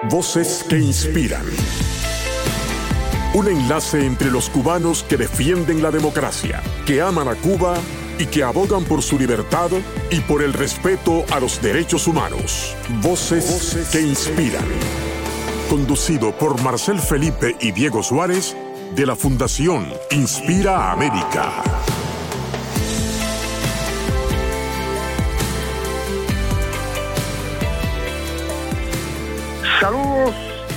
Voces que inspiran. Un enlace entre los cubanos que defienden la democracia, que aman a Cuba y que abogan por su libertad y por el respeto a los derechos humanos. Voces que inspiran. Conducido por Marcel Felipe y Diego Suárez, de la Fundación Inspira América. Saludos,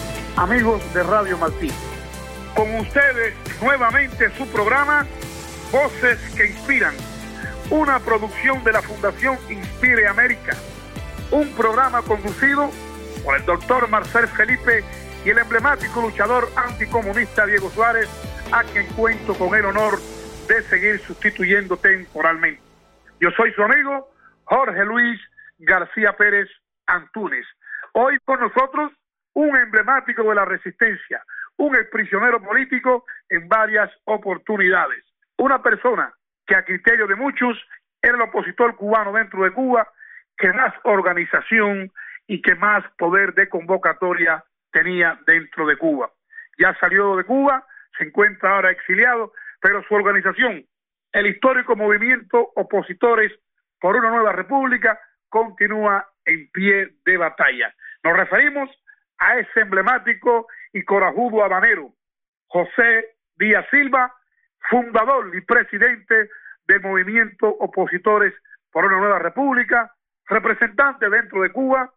amigos de Radio Martí. Con ustedes nuevamente su programa Voces que Inspiran, una producción de la Fundación Inspire América, un programa conducido por el doctor Marcel Felipe y el emblemático luchador anticomunista Diego Suárez, a quien cuento con el honor de seguir sustituyendo temporalmente. Yo soy su amigo Jorge Luis García Pérez Antúnez. Hoy con nosotros un emblemático de la resistencia, un exprisionero político en varias oportunidades, una persona que a criterio de muchos era el opositor cubano dentro de Cuba que más organización y que más poder de convocatoria tenía dentro de Cuba. Ya salió de Cuba, se encuentra ahora exiliado, pero su organización, el histórico movimiento Opositores por una Nueva República, continúa en pie de batalla. Nos referimos a ese emblemático y corajudo habanero, José Díaz Silva, fundador y presidente del movimiento Opositores por una Nueva República, representante dentro de Cuba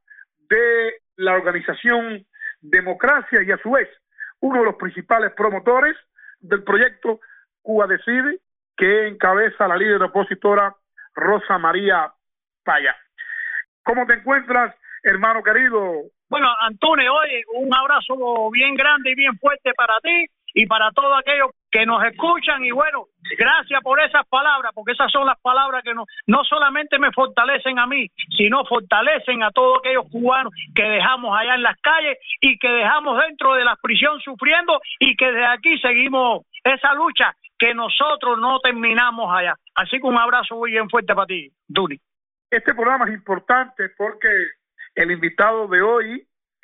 de la organización Democracia y a su vez uno de los principales promotores del proyecto Cuba Decide, que encabeza la líder opositora Rosa María Paya. ¿Cómo te encuentras, hermano querido? Bueno, Antonio, oye, un abrazo bien grande y bien fuerte para ti y para todos aquellos que nos escuchan. Y bueno, gracias por esas palabras, porque esas son las palabras que no solamente me fortalecen a mí, sino fortalecen a todos aquellos cubanos que dejamos allá en las calles y que dejamos dentro de la prisión sufriendo y que desde aquí seguimos esa lucha que nosotros no terminamos allá. Así que un abrazo muy bien fuerte para ti, Duni. Este programa es importante porque el invitado de hoy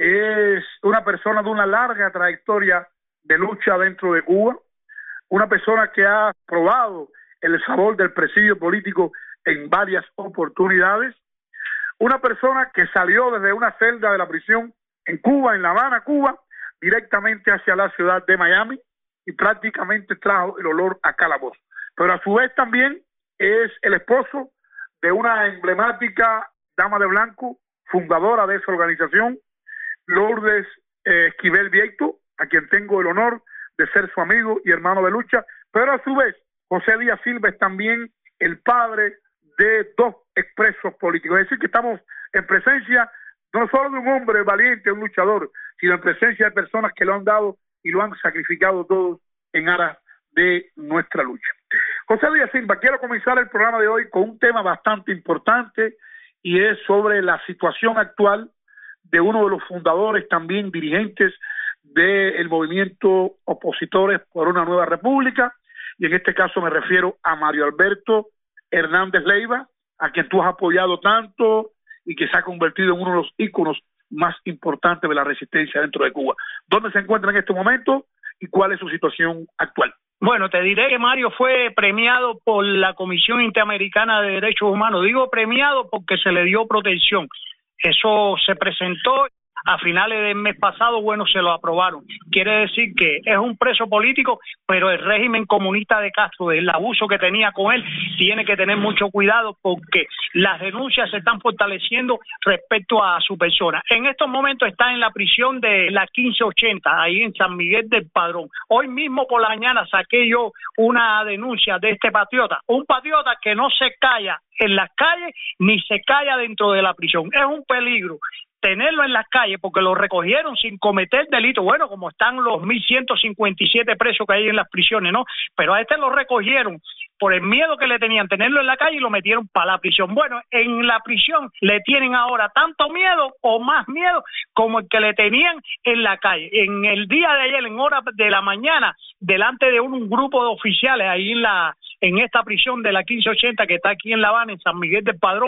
es una persona de una larga trayectoria de lucha dentro de Cuba, una persona que ha probado el sabor del presidio político en varias oportunidades, una persona que salió desde una celda de la prisión en Cuba, en La Habana, Cuba, directamente hacia la ciudad de Miami y prácticamente trajo el olor a calabozo. Pero a su vez también es el esposo de una emblemática dama de blanco, fundadora de esa organización, Lourdes Esquivel Vieito, a quien tengo el honor de ser su amigo y hermano de lucha, pero a su vez José Díaz Silva es también el padre de dos expresos políticos. Es decir, que estamos en presencia no solo de un hombre valiente, un luchador, sino en presencia de personas que lo han dado y lo han sacrificado todos en aras de nuestra lucha. José Díaz Silva, quiero comenzar el programa de hoy con un tema bastante importante y es sobre la situación actual de uno de los fundadores, también dirigentes del movimiento Opositores por una Nueva República, y en este caso me refiero a Mario Alberto Hernández Leiva, a quien tú has apoyado tanto y que se ha convertido en uno de los íconos más importantes de la resistencia dentro de Cuba. ¿Dónde se encuentra en este momento y cuál es su situación actual? Bueno, te diré que Mario fue premiado por la Comisión Interamericana de Derechos Humanos. Digo premiado porque se le dio protección. Eso se presentó a finales del mes pasado, bueno, se lo aprobaron. Quiere decir que es un preso político, pero el régimen comunista de Castro, el abuso que tenía con él, tiene que tener mucho cuidado porque las denuncias se están fortaleciendo respecto a su persona. En estos momentos está en la prisión de la 1580, ahí en San Miguel del Padrón. Hoy mismo por la mañana saqué yo una denuncia de este patriota, un patriota que no se calla en las calles ni se calla dentro de la prisión. Es un peligro tenerlo en las calles porque lo recogieron sin cometer delito. Bueno, como están los 1.157 presos que hay en las prisiones, ¿no? Pero a este lo recogieron por el miedo que le tenían tenerlo en la calle y lo metieron para la prisión. Bueno, en la prisión le tienen ahora tanto miedo o más miedo como el que le tenían en la calle. En el día de ayer, en horas de la mañana, delante de un grupo de oficiales ahí en esta prisión de la 1580 que está aquí en La Habana, en San Miguel del Padrón,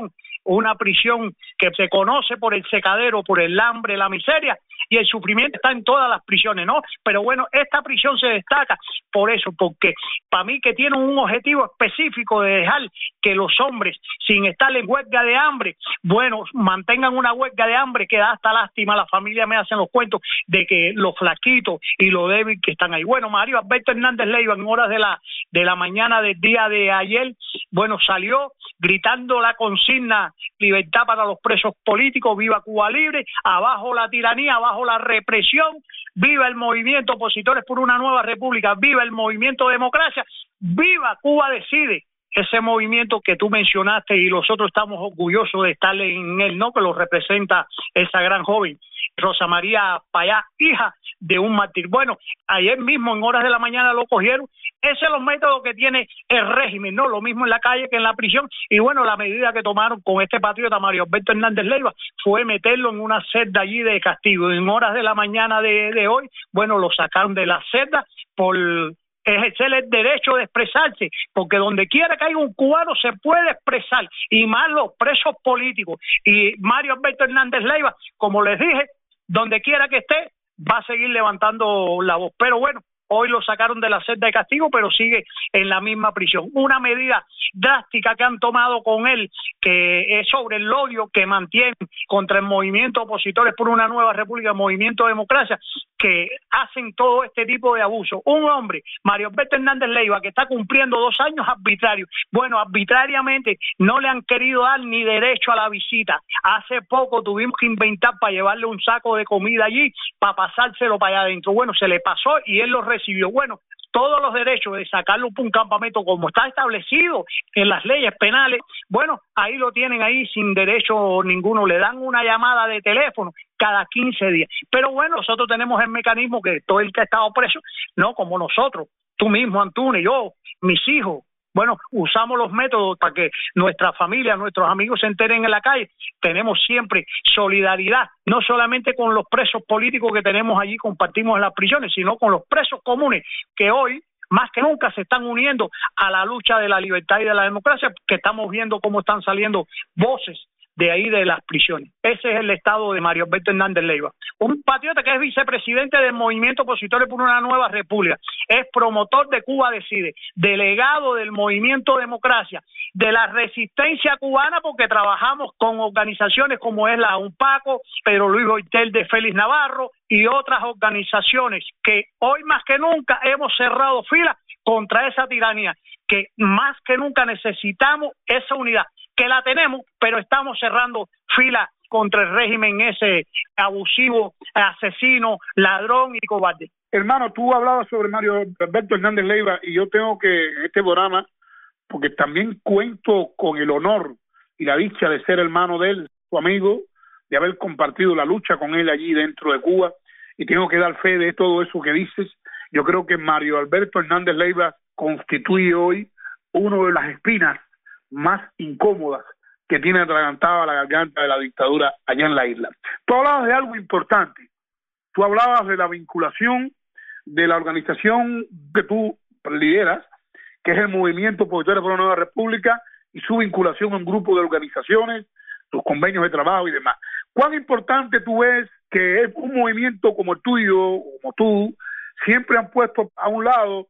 una prisión que se conoce por el secadero, por el hambre, la miseria, y el sufrimiento está en todas las prisiones, ¿no? Pero bueno, esta prisión se destaca por eso, porque para mí que tiene un objetivo específico de dejar que los hombres, sin estar en huelga de hambre, bueno, mantengan una huelga de hambre que da hasta lástima. La familia me hacen los cuentos de que los flaquitos y los débiles que están ahí. Bueno, Mario Alberto Hernández Leiva, en horas de la mañana del día de ayer, bueno, salió gritando la consigna libertad para los presos políticos, viva Cuba libre, abajo la tiranía, abajo la represión, viva el movimiento Opositores por una Nueva República, viva el movimiento Democracia, viva Cuba decide. Ese movimiento que tú mencionaste y nosotros estamos orgullosos de estar en él, ¿no? Que lo representa esa gran joven, Rosa María Payá, hija de un mártir. Bueno, ayer mismo en horas de la mañana lo cogieron. Ese es los métodos que tiene el régimen, ¿no? Lo mismo en la calle que en la prisión. Y bueno, la medida que tomaron con este patriota Mario Alberto Hernández Leiva fue meterlo en una celda allí de castigo. En horas de la mañana de hoy, bueno, lo sacaron de la celda por ejercer el derecho de expresarse, porque donde quiera que haya un cubano se puede expresar, y más los presos políticos. Y Mario Alberto Hernández Leiva, como les dije, donde quiera que esté, va a seguir levantando la voz. Pero bueno, hoy lo sacaron de la celda de castigo, pero sigue en la misma prisión. Una medida drástica que han tomado con él, que es sobre el odio que mantiene contra el movimiento Opositores por una Nueva República, el movimiento Democracia, que hacen todo este tipo de abuso. Un hombre, Mario Alberto Hernández Leiva, que está cumpliendo 2 años arbitrarios. Bueno, arbitrariamente no le han querido dar ni derecho a la visita. Hace poco tuvimos que inventar para llevarle un saco de comida allí, para pasárselo para allá adentro. Bueno, se le pasó y él lo recibió. Bueno, todos los derechos de sacarlo por un campamento como está establecido en las leyes penales, bueno, ahí lo tienen ahí sin derecho ninguno. Le dan una llamada de teléfono cada 15 días. Pero bueno, nosotros tenemos el mecanismo que todo el que ha estado preso, no como nosotros, tú mismo, Antunes, yo, mis hijos, bueno, usamos los métodos para que nuestra familia, nuestros amigos se enteren en la calle. Tenemos siempre solidaridad, no solamente con los presos políticos que tenemos allí, compartimos en las prisiones, sino con los presos comunes que hoy, más que nunca, se están uniendo a la lucha de la libertad y de la democracia, que estamos viendo cómo están saliendo voces de ahí de las prisiones. Ese es el estado de Mario Alberto Hernández Leiva. Un patriota que es vicepresidente del Movimiento Opositores por una Nueva República, es promotor de Cuba Decide, delegado del Movimiento Democracia, de la resistencia cubana, porque trabajamos con organizaciones como es la UNPACO, Pedro Luis Boitel de Félix Navarro y otras organizaciones que hoy más que nunca hemos cerrado filas contra esa tiranía, que más que nunca necesitamos esa unidad, que la tenemos, pero estamos cerrando filas contra el régimen ese abusivo, asesino, ladrón y cobarde. Hermano, tú hablabas sobre Mario Alberto Hernández Leiva y yo tengo que, en este programa, porque también cuento con el honor y la dicha de ser hermano de él, su amigo, de haber compartido la lucha con él allí dentro de Cuba, y tengo que dar fe de todo eso que dices. Yo creo que Mario Alberto Hernández Leiva constituye hoy una de las espinas más incómodas que tiene atragantada la garganta de la dictadura allá en la isla. Tú hablabas de algo importante. Tú hablabas de la vinculación de la organización que tú lideras, que es el Movimiento Opositores por una Nueva República, y su vinculación a un grupo de organizaciones, sus convenios de trabajo y demás. ¿Cuán importante tú ves que es un movimiento como el tuyo, como tú, siempre han puesto a un lado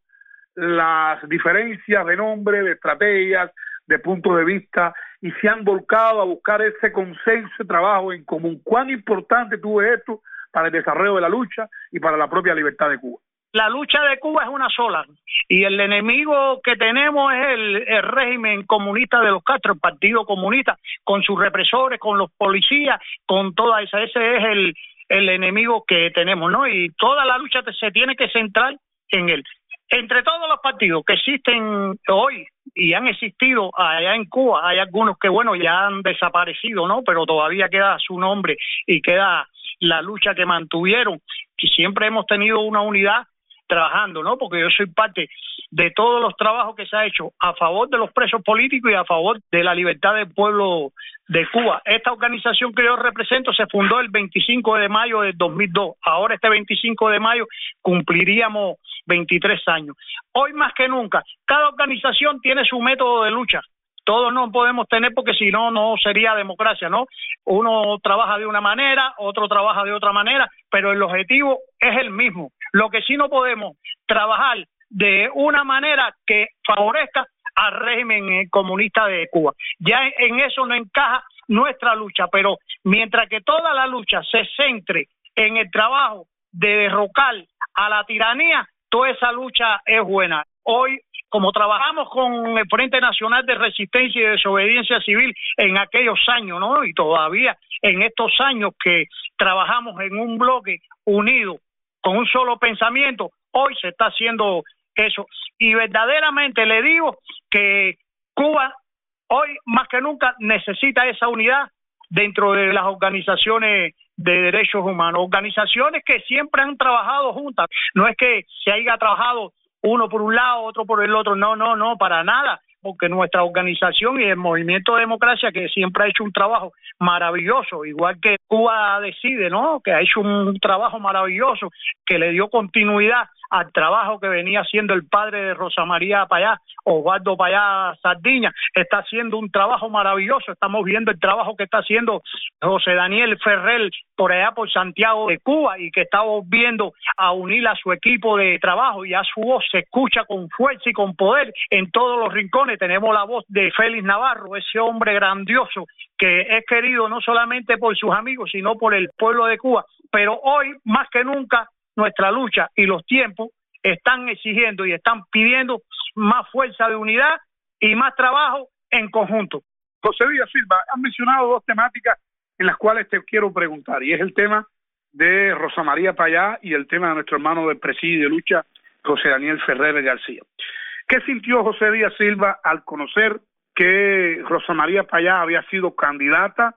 las diferencias de nombre, de estrategias, de puntos de vista, y se han volcado a buscar ese consenso de trabajo en común? ¿Cuán importante tú ves esto para el desarrollo de la lucha y para la propia libertad de Cuba? La lucha de Cuba es una sola, y el enemigo que tenemos es el régimen comunista de los Castro, el Partido Comunista, con sus represores, con los policías, con toda esa. Ese es el enemigo que tenemos, ¿no? Y toda la lucha se tiene que centrar en él. Entre todos los partidos que existen hoy y han existido allá en Cuba, hay algunos que, bueno, ya han desaparecido, ¿no? Pero todavía queda su nombre y queda la lucha que mantuvieron, que siempre hemos tenido una unidad trabajando, ¿no? Porque yo soy parte de todos los trabajos que se ha hecho a favor de los presos políticos y a favor de la libertad del pueblo de Cuba. Esta organización que yo represento se fundó el 25 de mayo del 2002. Ahora este 25 de mayo cumpliríamos 23 años. Hoy más que nunca, cada organización tiene su método de lucha. todos no podemos tener porque si no, no sería democracia, ¿no? Uno trabaja de una manera, otro trabaja de otra manera, pero el objetivo es el mismo. Lo que sí no podemos trabajar de una manera que favorezca al régimen comunista de Cuba. Ya en eso no encaja nuestra lucha, pero mientras que toda la lucha se centre en el trabajo de derrocar a la tiranía, toda esa lucha es buena. Hoy, como trabajamos con el Frente Nacional de Resistencia y Desobediencia Civil en aquellos años, ¿no? Y todavía en estos años que trabajamos en un bloque unido con un solo pensamiento, hoy se está haciendo eso. Y verdaderamente le digo que Cuba hoy más que nunca necesita esa unidad dentro de las organizaciones de derechos humanos, organizaciones que siempre han trabajado juntas. No es que se haya trabajado uno por un lado, otro por el otro, no, para nada, porque nuestra organización y el Movimiento de Democracia, que siempre ha hecho un trabajo maravilloso, igual que Cuba Decide, ¿no? Que ha hecho un trabajo maravilloso, que le dio continuidad al trabajo que venía haciendo el padre de Rosa María Payá, Osvaldo Payá Sardiña, está haciendo un trabajo maravilloso. Estamos viendo el trabajo que está haciendo José Daniel Ferrer por allá por Santiago de Cuba y que está volviendo a unir a su equipo de trabajo, y a su voz se escucha con fuerza y con poder en todos los rincones. Tenemos la voz de Félix Navarro, ese hombre grandioso que es querido no solamente por sus amigos, sino por el pueblo de Cuba. Pero hoy, más que nunca, nuestra lucha y los tiempos están exigiendo y están pidiendo más fuerza de unidad y más trabajo en conjunto. José Díaz Silva, has mencionado dos temáticas en las cuales te quiero preguntar, y es el tema de Rosa María Payá y el tema de nuestro hermano del presidio de lucha, José Daniel Ferrer García. ¿Qué sintió José Díaz Silva al conocer que Rosa María Payá había sido candidata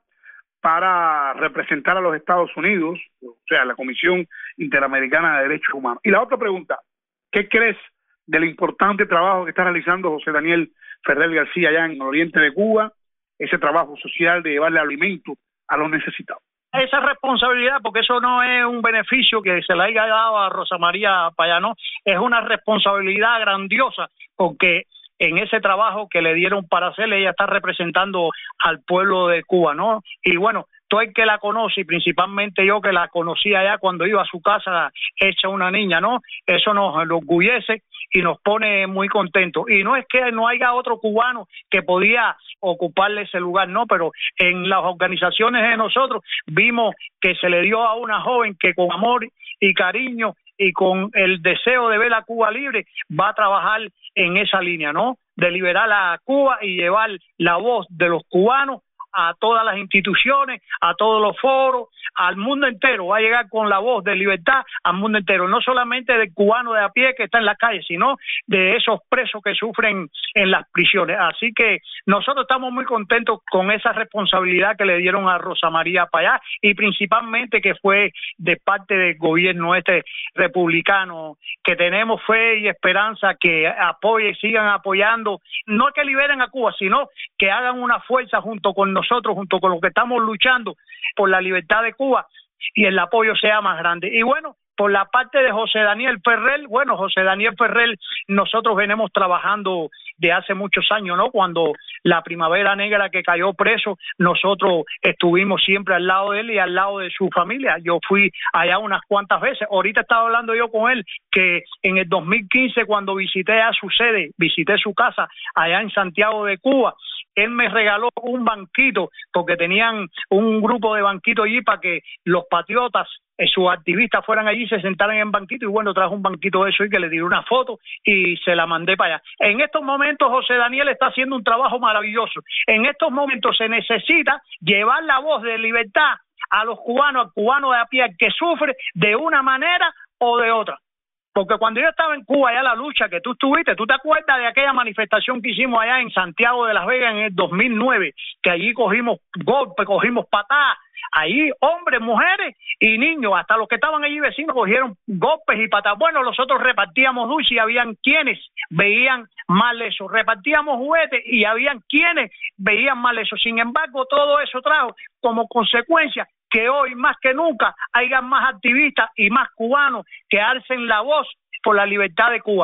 para representar a los Estados Unidos, o sea, la Comisión Interamericana de Derechos Humanos? Y la otra pregunta, ¿qué crees del importante trabajo que está realizando José Daniel Ferrer García allá en el oriente de Cuba, ese trabajo social de llevarle alimento a los necesitados? Esa responsabilidad, porque eso no es un beneficio que se le haya dado a Rosa María Payá, no, es una responsabilidad grandiosa, porque en ese trabajo que le dieron para hacer, ella está representando al pueblo de Cuba, ¿no? Y bueno, todo el que la conoce, y principalmente yo que la conocí allá cuando iba a su casa hecha una niña, ¿no? Eso nos enorgullece y nos pone muy contentos. Y no es que no haya otro cubano que podía ocuparle ese lugar, no, pero en las organizaciones de nosotros vimos que se le dio a una joven que con amor y cariño y con el deseo de ver a Cuba libre va a trabajar en esa línea, ¿no? De liberar a Cuba y llevar la voz de los cubanos a todas las instituciones, a todos los foros, al mundo entero. Va a llegar con la voz de libertad al mundo entero, no solamente del cubano de a pie que está en la calle, sino de esos presos que sufren en las prisiones. Así que nosotros estamos muy contentos con esa responsabilidad que le dieron a Rosa María Payá, y principalmente que fue de parte del gobierno republicano, que tenemos fe y esperanza que apoyen, sigan apoyando, no que liberen a Cuba, sino que hagan una fuerza junto con nosotros, junto con los que estamos luchando por la libertad de Cuba, y el apoyo sea más grande. Y bueno, por la parte de José Daniel Ferrer, bueno, José Daniel Ferrer, nosotros venimos trabajando de hace muchos años, ¿no? Cuando la Primavera Negra que cayó preso, nosotros estuvimos siempre al lado de él y al lado de su familia. Yo fui allá unas cuantas veces. Ahorita estaba hablando yo con él que en el 2015, cuando visité a su sede, visité su casa allá en Santiago de Cuba, él me regaló un banquito, porque tenían un grupo de banquitos allí para que los patriotas, sus activistas fueran allí, se sentaran en banquito, y bueno, trajo un banquito de eso y que le tiré una foto y se la mandé para allá. En estos momentos José Daniel está haciendo un trabajo maravilloso. En estos momentos se necesita llevar la voz de libertad a los cubanos, al cubano de a pie, que sufre de una manera o de otra. Porque cuando yo estaba en Cuba, allá la lucha que tú estuviste, ¿tú te acuerdas de aquella manifestación que hicimos allá en Santiago de Las Vegas en el 2009? Que allí cogimos golpes, cogimos patadas. Ahí hombres, mujeres y niños, hasta los que estaban allí vecinos, cogieron golpes y patadas. Bueno, nosotros repartíamos dulces y habían quienes veían mal eso. Repartíamos juguetes y habían quienes veían mal eso. Sin embargo, todo eso trajo como consecuencia que hoy más que nunca haya más activistas y más cubanos que alcen la voz por la libertad de Cuba.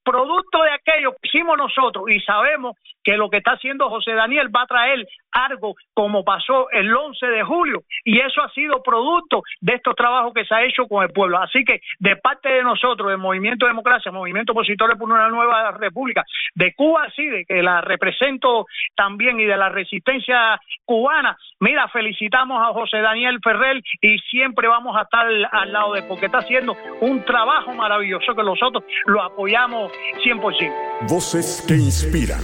producto de aquello que hicimos nosotros, y sabemos que lo que está haciendo José Daniel va a traer algo como pasó el 11 de julio, y eso ha sido producto de estos trabajos que se ha hecho con el pueblo. Así que de parte de nosotros, del Movimiento de Democracia, Movimiento Opositores por una Nueva República, de Cuba CIDE, que la represento también, y de la resistencia cubana, mira, felicitamos a José Daniel Ferrer y siempre vamos a estar al lado de él, porque está haciendo un trabajo maravilloso que nosotros lo apoyamos 100%. Voces que inspiran.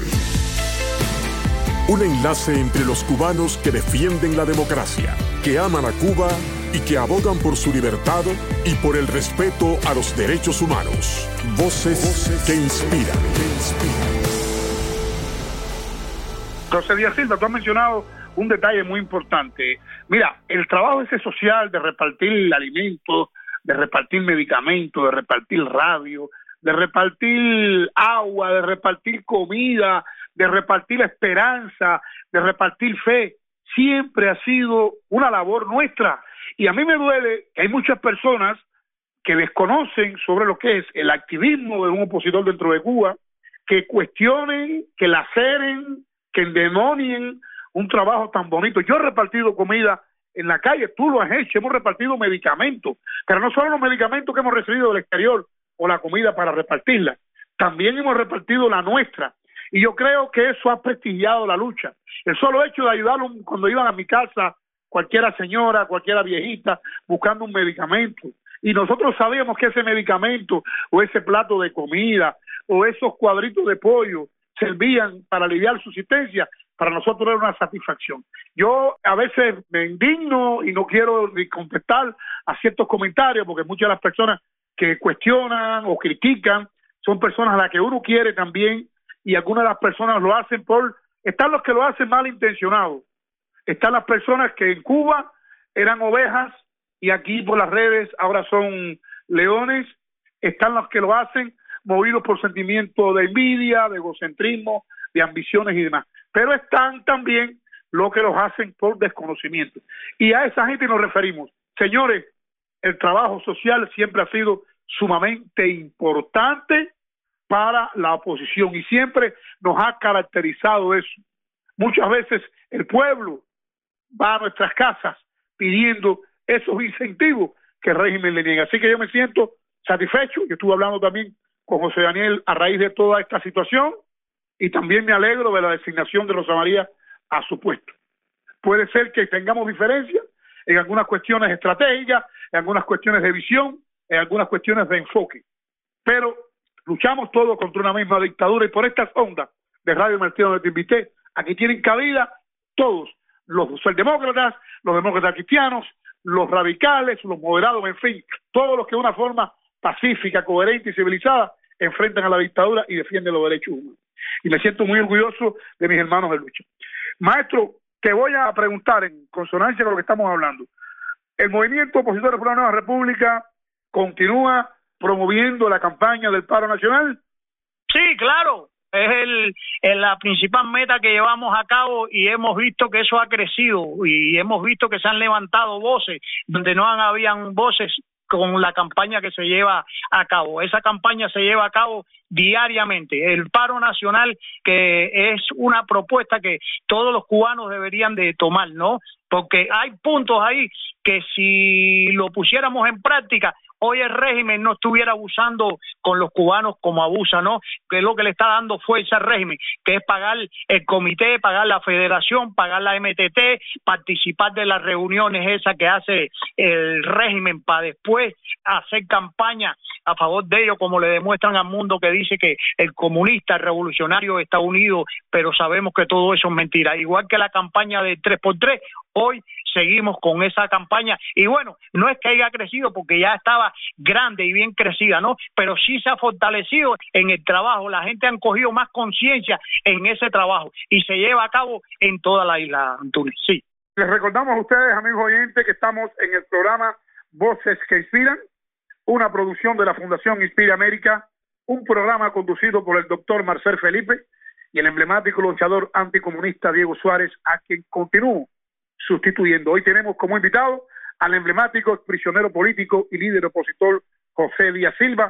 Un enlace entre los cubanos que defienden la democracia, que aman a Cuba y que abogan por su libertad y por el respeto a los derechos humanos. Voces que inspiran. José Díaz Silva, tú has mencionado un detalle muy importante. Mira, el trabajo ese social de repartir alimentos, de repartir medicamentos, de repartir radio, de repartir agua, de repartir comida, de repartir esperanza, de repartir fe, siempre ha sido una labor nuestra. Y a mí me duele que hay muchas personas que desconocen sobre lo que es el activismo de un opositor dentro de Cuba, que cuestionen, que laceren, que endemonien un trabajo tan bonito. Yo he repartido comida en la calle, tú lo has hecho, hemos repartido medicamentos, pero no solo los medicamentos que hemos recibido del exterior o la comida para repartirla, también hemos repartido la nuestra. Y yo creo que eso ha prestigiado la lucha. El solo hecho de ayudarlos cuando iban a mi casa, cualquiera señora, cualquiera viejita, buscando un medicamento. Y nosotros sabíamos que ese medicamento o ese plato de comida o esos cuadritos de pollo servían para aliviar su existencia. Para nosotros era una satisfacción. Yo a veces me indigno y no quiero ni contestar a ciertos comentarios, porque muchas de las personas que cuestionan o critican son personas a las que uno quiere también, y algunas de las personas lo hacen están los que lo hacen malintencionados, están las personas que en Cuba eran ovejas y aquí por las redes ahora son leones, están los que lo hacen movidos por sentimientos de envidia, de egocentrismo, de ambiciones y demás, pero están también los que los hacen por desconocimiento, y a esa gente nos referimos. Señores, el trabajo social siempre ha sido sumamente importante para la oposición y siempre nos ha caracterizado eso. Muchas veces el pueblo va a nuestras casas pidiendo esos incentivos que el régimen le niega. Así que yo me siento satisfecho. Yo estuve hablando también con José Daniel a raíz de toda esta situación y también me alegro de la designación de Rosa María a su puesto. Puede ser que tengamos diferencias en algunas cuestiones estratégicas, en algunas cuestiones de visión, en algunas cuestiones de enfoque, pero luchamos todos contra una misma dictadura, y por estas ondas de Radio Martí donde te invité, aquí tienen cabida todos, los socialdemócratas, los demócratas cristianos, los radicales, los moderados, en fin, todos los que de una forma pacífica, coherente y civilizada enfrentan a la dictadura y defienden los derechos humanos. Y me siento muy orgulloso de mis hermanos de lucha. Maestro, te voy a preguntar en consonancia con lo que estamos hablando. El Movimiento Opositores por una Nueva República continúa promoviendo la campaña del paro nacional. Sí, claro, es la principal meta que llevamos a cabo, y hemos visto que eso ha crecido y hemos visto que se han levantado voces donde no habían voces con la campaña que se lleva a cabo. Esa campaña se lleva a cabo diariamente. El paro nacional, que es una propuesta que todos los cubanos deberían de tomar, ¿no? Porque hay puntos ahí que si lo pusiéramos en práctica, hoy el régimen no estuviera abusando con los cubanos como abusa, ¿no? Que es lo que le está dando fuerza al régimen, que es pagar el comité, pagar la federación, pagar la MTT, participar de las reuniones esas que hace el régimen para después hacer campaña a favor de ellos, como le demuestran al mundo, que dice que el comunista, el revolucionario está unido, pero sabemos que todo eso es mentira. Igual que la campaña del 3x3, hoy seguimos con esa campaña, y bueno, no es que haya crecido porque ya estaba grande y bien crecida, ¿no? Pero sí se ha fortalecido en el trabajo, la gente han cogido más conciencia en ese trabajo y se lleva a cabo en toda la isla, Antunes. Sí. Les recordamos a ustedes, amigos oyentes, que estamos en el programa Voces que Inspiran, una producción de la Fundación Inspira América, un programa conducido por el doctor Marcel Felipe y el emblemático luchador anticomunista Diego Suárez, a quien continúo sustituyendo. Hoy tenemos como invitado al emblemático exprisionero político y líder opositor José Díaz Silva,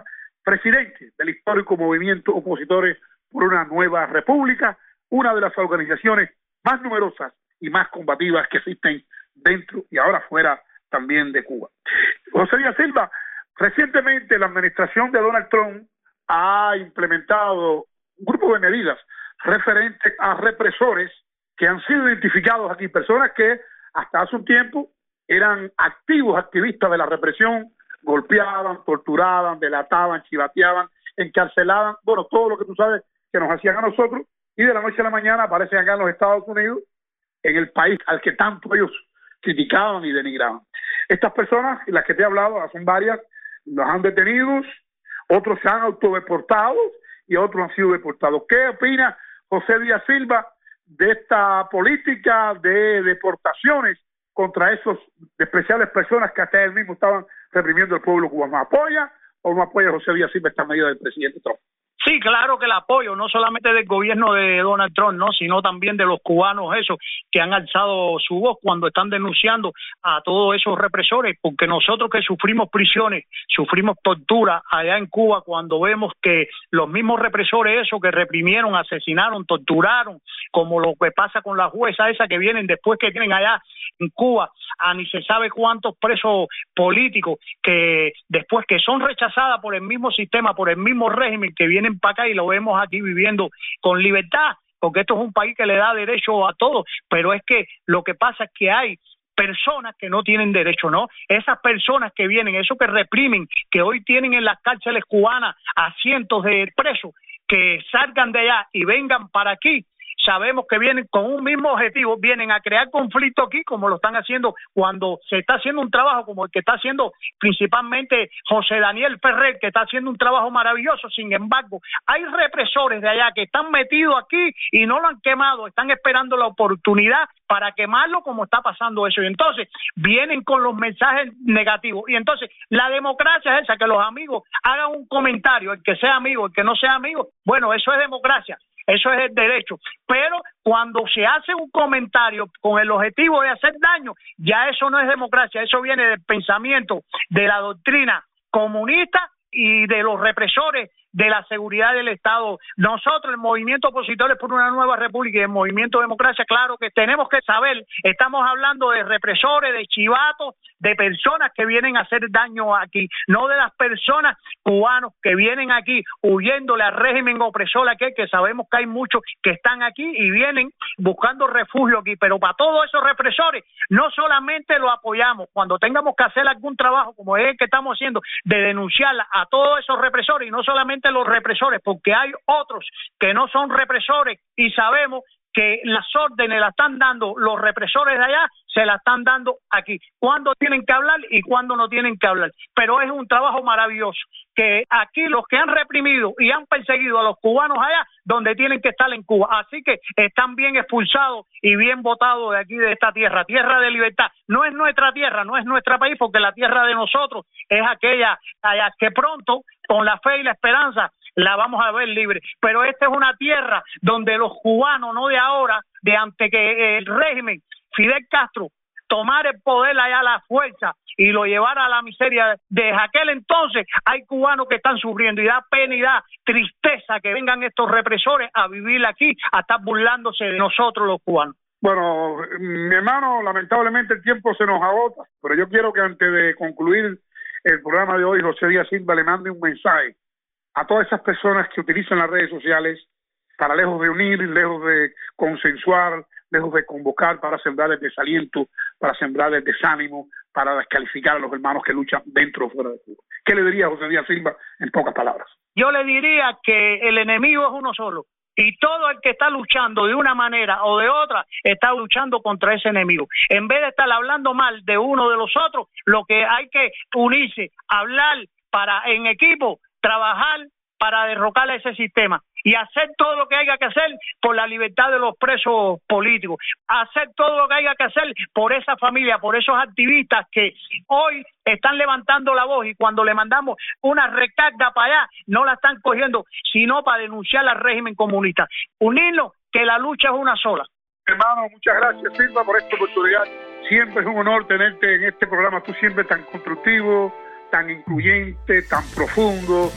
presidente del histórico movimiento Opositores por una Nueva República, una de las organizaciones más numerosas y más combativas que existen dentro y ahora fuera también de Cuba. José Díaz Silva, recientemente la administración de Donald Trump ha implementado un grupo de medidas referentes a represores que han sido identificados aquí, personas que hasta hace un tiempo eran activistas de la represión, golpeaban, torturaban, delataban, chivateaban, encarcelaban, bueno, todo lo que tú sabes que nos hacían a nosotros, y de la noche a la mañana aparecen acá en los Estados Unidos, en el país al que tanto ellos criticaban y denigraban. Estas personas, las que te he hablado, son varias, los han detenido, otros se han autodeportado y otros han sido deportados. ¿Qué opina José Díaz Silva de esta política de deportaciones contra esos despreciables personas que hasta él mismo estaban reprimiendo al pueblo cubano? ¿Apoya o no apoya José Díaz Silva esta medida del presidente Trump? Sí, claro que la apoyo, no solamente del gobierno de Donald Trump, no, sino también de los cubanos esos que han alzado su voz cuando están denunciando a todos esos represores, porque nosotros que sufrimos prisiones, sufrimos tortura allá en Cuba, cuando vemos que los mismos represores esos que reprimieron, asesinaron, torturaron, como lo que pasa con la jueza esa que vienen después que tienen allá en Cuba a ni se sabe cuántos presos políticos que después que son rechazadas por el mismo sistema, por el mismo régimen, que vienen para acá y lo vemos aquí viviendo con libertad, porque esto es un país que le da derecho a todos, pero es que lo que pasa es que hay personas que no tienen derecho, ¿no? Esas personas que vienen, esos que reprimen, que hoy tienen en las cárceles cubanas a cientos de presos, que salgan de allá y vengan para aquí, sabemos que vienen con un mismo objetivo, vienen a crear conflicto aquí, como lo están haciendo cuando se está haciendo un trabajo como el que está haciendo principalmente José Daniel Ferrer, que está haciendo un trabajo maravilloso. Sin embargo, hay represores de allá que están metidos aquí y no lo han quemado, están esperando la oportunidad para quemarlo, como está pasando eso. Y entonces vienen con los mensajes negativos. Y entonces la democracia es esa, que los amigos hagan un comentario, el que sea amigo, el que no sea amigo, bueno, eso es democracia. Eso es el derecho, pero cuando se hace un comentario con el objetivo de hacer daño, ya eso no es democracia, eso viene del pensamiento de la doctrina comunista y de los represores de la seguridad del Estado. Nosotros, el Movimiento Opositores por una Nueva República y el Movimiento Democracia, claro que tenemos que saber, estamos hablando de represores, de chivatos, de personas que vienen a hacer daño aquí, no de las personas cubanos que vienen aquí huyéndole al régimen opresor aquel, que sabemos que hay muchos que están aquí y vienen buscando refugio aquí, pero para todos esos represores no solamente lo apoyamos, cuando tengamos que hacer algún trabajo como es el que estamos haciendo, de denunciar a todos esos represores, y no solamente los represores, porque hay otros que no son represores y sabemos que las órdenes las están dando los represores de allá, se las están dando aquí. Cuándo tienen que hablar y cuándo no tienen que hablar. Pero es un trabajo maravilloso, que aquí los que han reprimido y han perseguido a los cubanos allá, donde tienen que estar en Cuba. Así que están bien expulsados y bien votados de aquí, de esta tierra, tierra de libertad. No es nuestra tierra, no es nuestro país, porque la tierra de nosotros es aquella allá que pronto, con la fe y la esperanza, la vamos a ver libre. Pero esta es una tierra donde los cubanos, no de ahora, de antes que el régimen Fidel Castro tomara el poder allá a la fuerza y lo llevara a la miseria de aquel entonces, hay cubanos que están sufriendo y da pena y da tristeza que vengan estos represores a vivir aquí, a estar burlándose de nosotros los cubanos. Bueno, mi hermano, lamentablemente el tiempo se nos agota, pero yo quiero que antes de concluir el programa de hoy, José Díaz Silva le mande un mensaje a todas esas personas que utilizan las redes sociales para, lejos de unir, lejos de consensuar, lejos de convocar, para sembrar el desaliento, para sembrar el desánimo, para descalificar a los hermanos que luchan dentro o fuera de Cuba. ¿Qué le diría a José Díaz Silva en pocas palabras? Yo le diría que el enemigo es uno solo, y todo el que está luchando de una manera o de otra está luchando contra ese enemigo. En vez de estar hablando mal de uno de los otros, lo que hay que unirse, hablar para en equipo, trabajar para derrocar a ese sistema y hacer todo lo que haya que hacer por la libertad de los presos políticos, hacer todo lo que haya que hacer por esa familia, por esos activistas que hoy están levantando la voz, y cuando le mandamos una recarga para allá no la están cogiendo, sino para denunciar al régimen comunista. Unirnos, que la lucha es una sola. Hermano, muchas gracias, Silva, por esta oportunidad. Siempre es un honor tenerte en este programa, tú siempre tan constructivo, tan incluyente, tan profundo,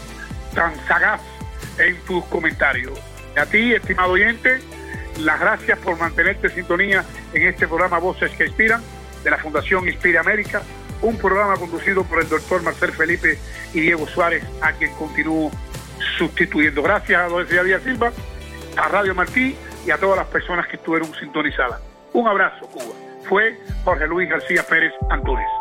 tan sagaz en tus comentarios. Y a ti, estimado oyente, las gracias por mantenerte en sintonía en este programa Voces que Inspiran de la Fundación Inspire América, un programa conducido por el doctor Marcel Felipe y Diego Suárez, a quien continúo sustituyendo. Gracias a Docelia Díaz Silva, a Radio Martí y a todas las personas que estuvieron sintonizadas. Un abrazo, Cuba. Fue Jorge Luis García Pérez Antúnez.